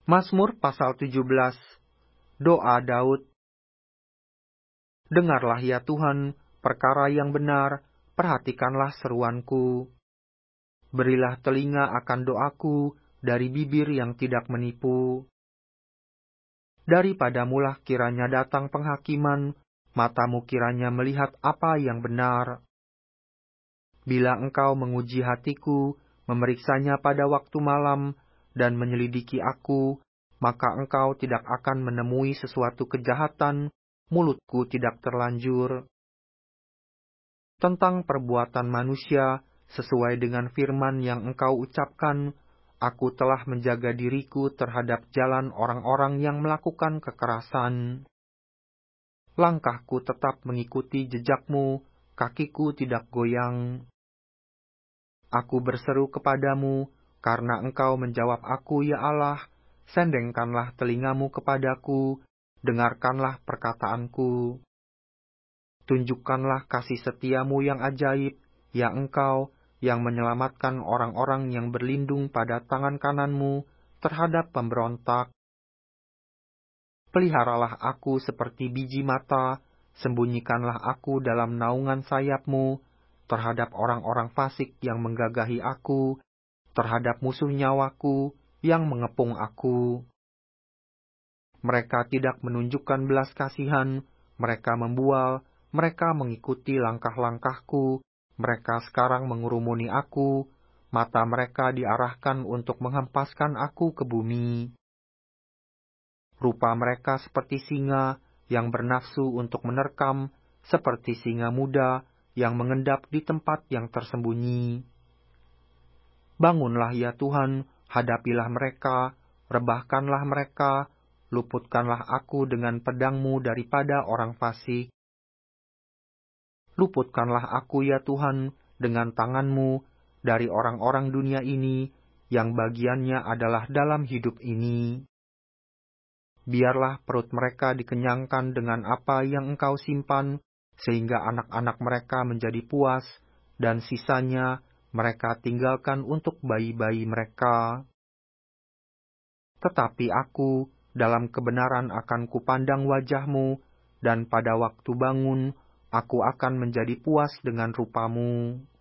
Mazmur pasal 17. Doa Daud. Dengarlah ya Tuhan, perkara yang benar, perhatikanlah seruanku. Berilah telinga akan doaku dari bibir yang tidak menipu. Daripadamulah kiranya datang penghakiman, matamu kiranya melihat apa yang benar. Bila engkau menguji hatiku, memeriksanya pada waktu malam, dan menyelidiki aku, maka engkau tidak akan menemui sesuatu kejahatan, mulutku tidak terlanjur. Tentang perbuatan manusia, sesuai dengan firman yang engkau ucapkan, aku telah menjaga diriku terhadap jalan orang-orang yang melakukan kekerasan. Langkahku tetap mengikuti jejakmu, kakiku tidak goyang. Aku berseru kepadamu, karena engkau menjawab aku, ya Allah, sendengkanlah telingamu kepadaku, dengarkanlah perkataanku. Tunjukkanlah kasih setiamu yang ajaib, ya engkau, yang menyelamatkan orang-orang yang berlindung pada tangan kananmu terhadap pemberontak. Peliharalah aku seperti biji mata, sembunyikanlah aku dalam naungan sayapmu, terhadap orang-orang fasik yang menggagahi aku, terhadap musuh nyawaku yang mengepung aku. Mereka tidak menunjukkan belas kasihan, mereka membual, mereka mengikuti langkah-langkahku, mereka sekarang mengurumuni aku, mata mereka diarahkan untuk menghempaskan aku ke bumi. Rupa mereka seperti singa yang bernafsu untuk menerkam, seperti singa muda yang mengendap di tempat yang tersembunyi. Bangunlah ya Tuhan, hadapilah mereka, rebahkanlah mereka, luputkanlah aku dengan pedang-Mu daripada orang fasik. Luputkanlah aku ya Tuhan dengan tangan-Mu dari orang-orang dunia ini yang bagiannya adalah dalam hidup ini. Biarlah perut mereka dikenyangkan dengan apa yang Engkau simpan, sehingga anak-anak mereka menjadi puas, dan sisanya mereka tinggalkan untuk bayi-bayi mereka. Tetapi aku, dalam kebenaran akan kupandang wajah-Mu, dan pada waktu bangun, aku akan menjadi puas dengan rupa-Mu.